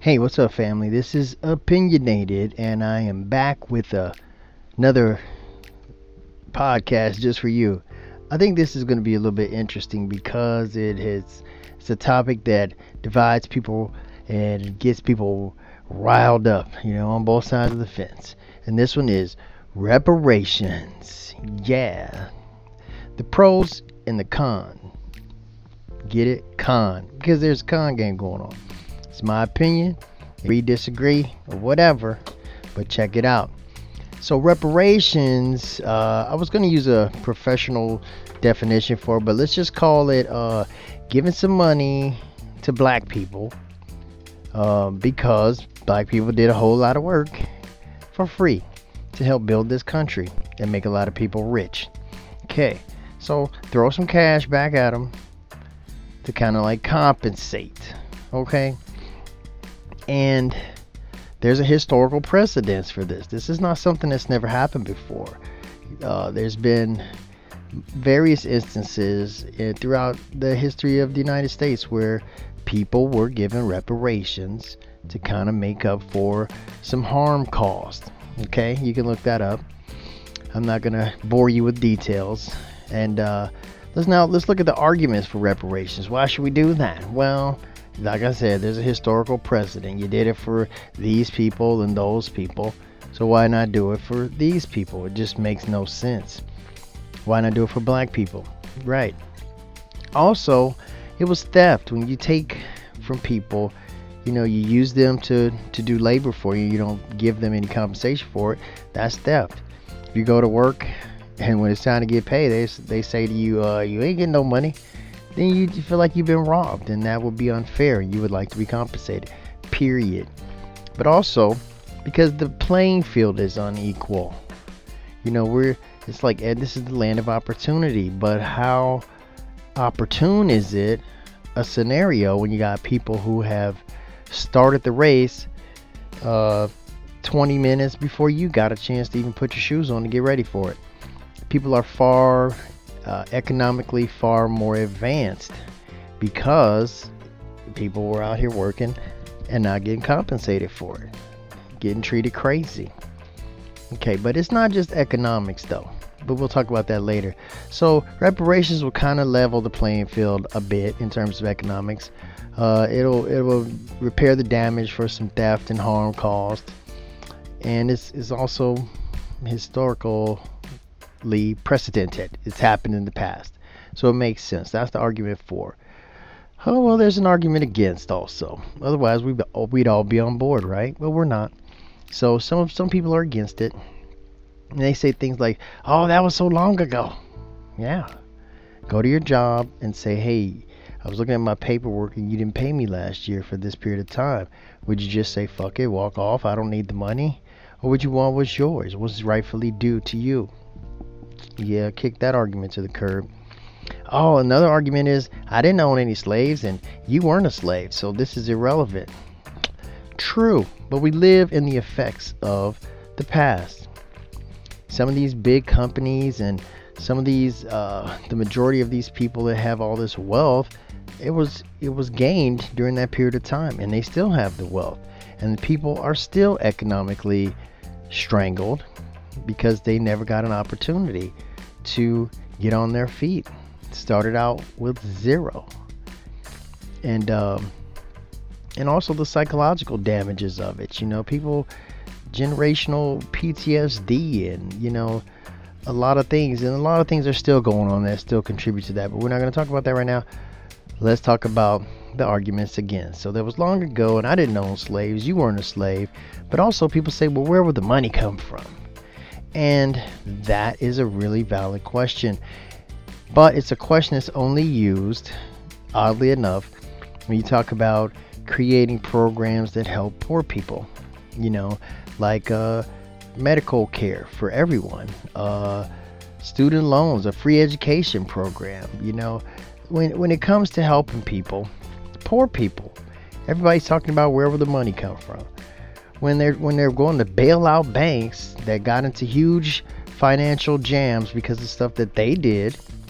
Hey, what's up, family? This is Opinionated, and I am back with another podcast just for you. I think this is going to be a little bit interesting because it's a topic that divides people and gets people riled up, on both sides of the fence. And this one is reparations. Yeah, the pros and the con. Get it? Con, because there's a con game going on. It's my opinion. Agree, disagree, or whatever, but check it out. So reparations, I was going to use a professional definition for it, but let's just call it giving some money to black people because black people did a whole lot of work for free to help build this country and make a lot of people rich. Okay, so throw some cash back at them to kind of like compensate. Okay, and there's a historical precedence for this. This is not something that's never happened before. There's been various instances throughout the history of the United States where people were given reparations to kind of make up for some harm caused. Okay, you can look that up. I'm not going to bore you with details. And let's look at the arguments for reparations. Why should we do that? Well, like I said, there's a historical precedent. You did it for these people and those people. So why not do it for these people? It just makes no sense. Why not do it for black people? Right. Also, it was theft. When you take from people, you use them to do labor for you. You don't give them any compensation for it. That's theft. If you go to work and when it's time to get paid, they say to you, you ain't getting no money. Then you feel like you've been robbed, and that would be unfair. You would like to be compensated, period. But also, because the playing field is unequal. It's like, this is the land of opportunity, but how opportune is it, a scenario when you got people who have started the race 20 minutes before you got a chance to even put your shoes on to get ready for it? People are economically far more advanced because people were out here working and not getting compensated for it, getting treated crazy. Okay, but it's not just economics though, but we'll talk about that later. So reparations will kind of level the playing field a bit in terms of economics. It will repair the damage for some theft and harm caused, and it's also historical precedented. It's happened in the past, so it makes sense. That's the argument for. Oh well, there's an argument against also. Otherwise, we'd all be on board, right? Well, we're not. So some people are against it, and they say things like, "Oh, that was so long ago." Yeah, go to your job and say, "Hey, I was looking at my paperwork and you didn't pay me last year for this period of time." Would you just say, "Fuck it, walk off, I don't need the money," or would you want what's yours, what's rightfully due to you? Yeah, kick that argument to the curb. Oh, another argument is, I didn't own any slaves and you weren't a slave, so this is irrelevant. True, but we live in the effects of the past. Some of these big companies and some of these, the majority of these people that have all this wealth, it was gained during that period of time, and they still have the wealth. And the people are still economically strangled because they never got an opportunity to get on their feet. Started out with zero. And also the psychological damages of it. People, generational PTSD and, a lot of things. And a lot of things are still going on that still contribute to that. But we're not going to talk about that right now. Let's talk about the arguments again. So that was long ago, and I didn't own slaves. You weren't a slave. But also people say, well, where would the money come from? And that is a really valid question. But it's a question that's only used, oddly enough, when you talk about creating programs that help poor people. Like medical care for everyone, student loans, a free education program. When it comes to helping people, poor people, everybody's talking about where will the money come from. When they're going to bail out banks that got into huge financial jams because of stuff that they did,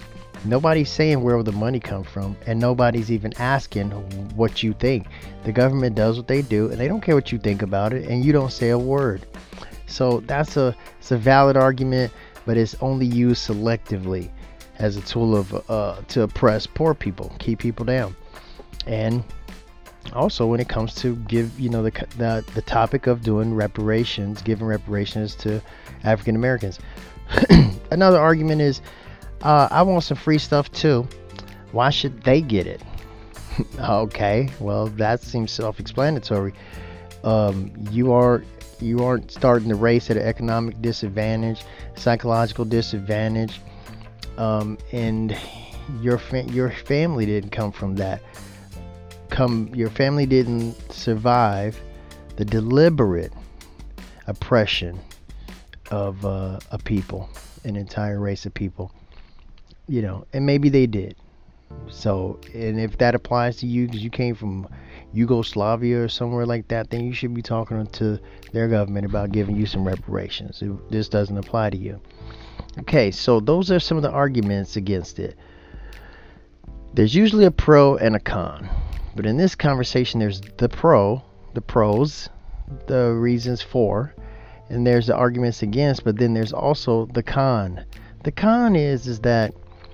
Nobody's saying where the money comes from, and nobody's even asking what you think. The government does what they do, and they don't care what you think about it, and you don't say a word. So it's a valid argument, but it's only used selectively as a tool of to oppress poor people, keep people down. And also when it comes to give the topic of doing reparations, giving reparations to African Americans. Another argument is, I want some free stuff too. Why should they get it? Okay, well, that seems self-explanatory. You aren't starting the race at an economic disadvantage, psychological disadvantage, and your family didn't come from that. Your family didn't survive the deliberate oppression of a people, an entire race of people. And maybe they did. So, and if that applies to you because you came from Yugoslavia or somewhere like that, then you should be talking to their government about giving you some reparations. This doesn't apply to you. Okay, so those are some of the arguments against it. There's usually a pro and a con, but in this conversation there's the pros, the reasons for, and there's the arguments against, but then there's also the con. The con is that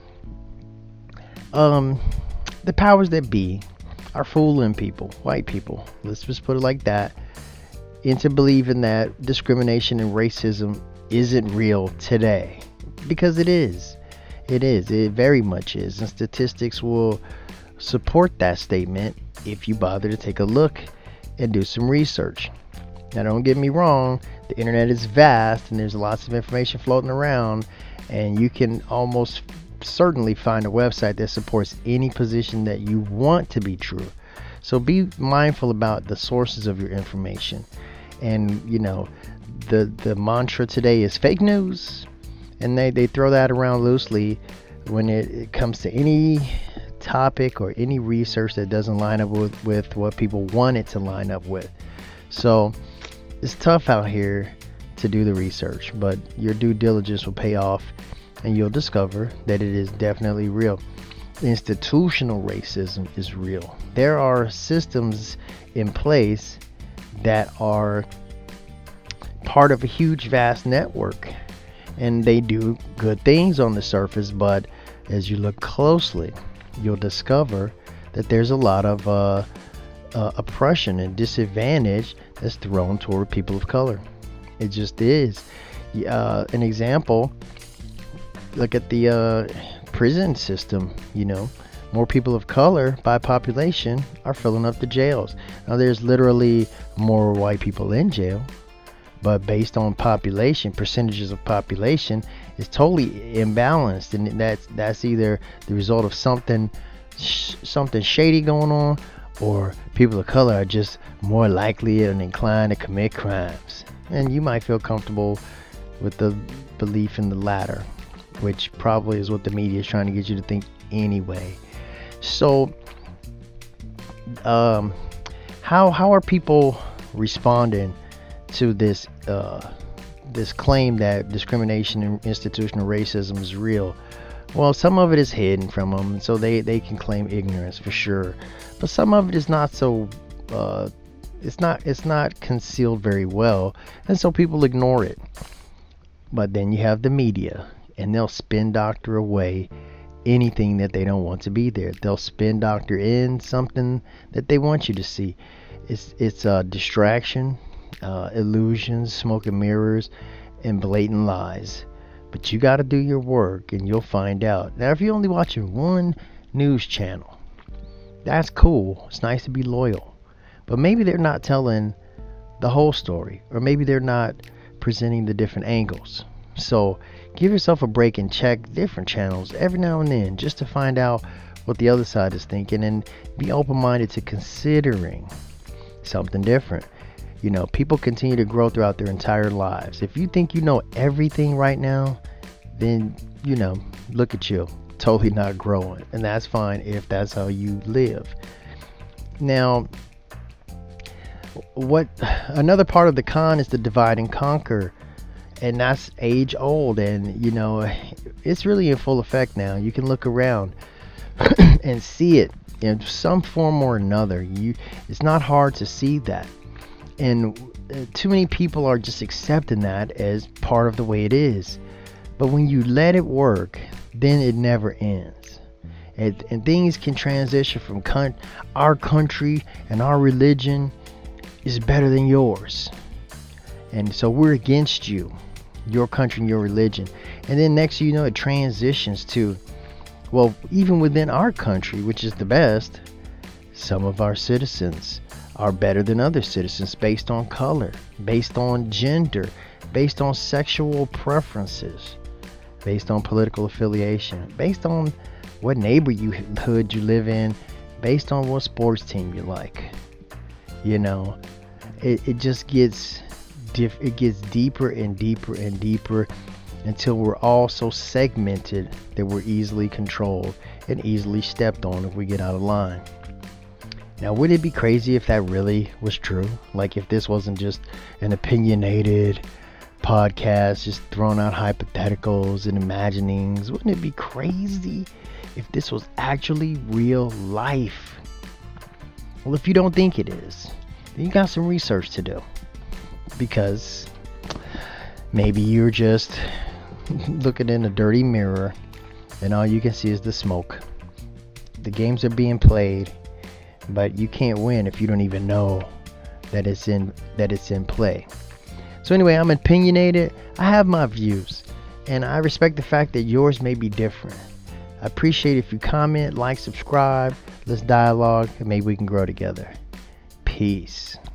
the powers that be are fooling people, white people, let's just put it like that, into believing that discrimination and racism isn't real today. Because it is. It very much is. And statistics will support that statement if you bother to take a look and do some research. Now, don't get me wrong, the internet is vast and there's lots of information floating around, and you can almost certainly find a website that supports any position that you want to be true. So be mindful about the sources of your information. And the mantra today is fake news, and they throw that around loosely when it comes to any topic or any research that doesn't line up with what people want it to line up with. So it's tough out here to do the research, but your due diligence will pay off, and you'll discover that it is definitely real. Institutional racism is real. There are systems in place that are part of a huge, vast network, and they do good things on the surface, but as you look closely, you'll discover that there's a lot of oppression and disadvantage that's thrown toward people of color. It just is. An example, look at the prison system. More people of color by population are filling up the jails. Now, there's literally more white people in jail, but based on population, percentages of population, is totally imbalanced, and that's either the result of something shady going on, or people of color are just more likely and inclined to commit crimes. And you might feel comfortable with the belief in the latter, which probably is what the media is trying to get you to think anyway. So, how are people responding to this claim that discrimination and institutional racism is real? Well, some of it is hidden from them, so they can claim ignorance for sure. But some of it is not so. It's not concealed very well, and so people ignore it. But then you have the media, and they'll spin doctor away anything that they don't want to be there. They'll spin doctor in something that they want you to see. It's a distraction, illusions, smoke and mirrors, and blatant lies. But you got to do your work, and you'll find out. Now, if you're only watching one news channel, that's cool. It's nice to be loyal. But maybe they're not telling the whole story, or maybe they're not presenting the different angles. So give yourself a break and check different channels every now and then, just to find out what the other side is thinking, and be open-minded to considering something different. People continue to grow throughout their entire lives. If you think you know everything right now, then look at you, totally not growing, and that's fine if that's how you live. Now, another part of the con is the divide and conquer And that's age old, and it's really in full effect now. You can look around and see it in some form or another. It's not hard to see that, and too many people are just accepting that as part of the way it is. But when you let it work, then it never ends, and things can transition from our country and our religion is better than yours, and so we're against you, your country and your religion. And then next thing you know, it transitions to, well, even within our country, which is the best, some of our citizens are better than other citizens based on color, based on gender, based on sexual preferences, based on political affiliation, based on what neighborhood you live in, based on what sports team you like. It just gets it gets deeper and deeper and deeper until we're all so segmented that we're easily controlled and easily stepped on if we get out of line. Now, wouldn't it be crazy if that really was true? Like, if this wasn't just an opinionated podcast, just throwing out hypotheticals and imaginings? Wouldn't it be crazy if this was actually real life? Well, if you don't think it is, then you got some research to do. Because maybe you're just looking in a dirty mirror and all you can see is the smoke. The games are being played, but you can't win if you don't even know that it's in play. So anyway, I'm opinionated. I have my views, and I respect the fact that yours may be different. I appreciate if you comment, like, subscribe. Let's dialogue, and maybe we can grow together. Peace.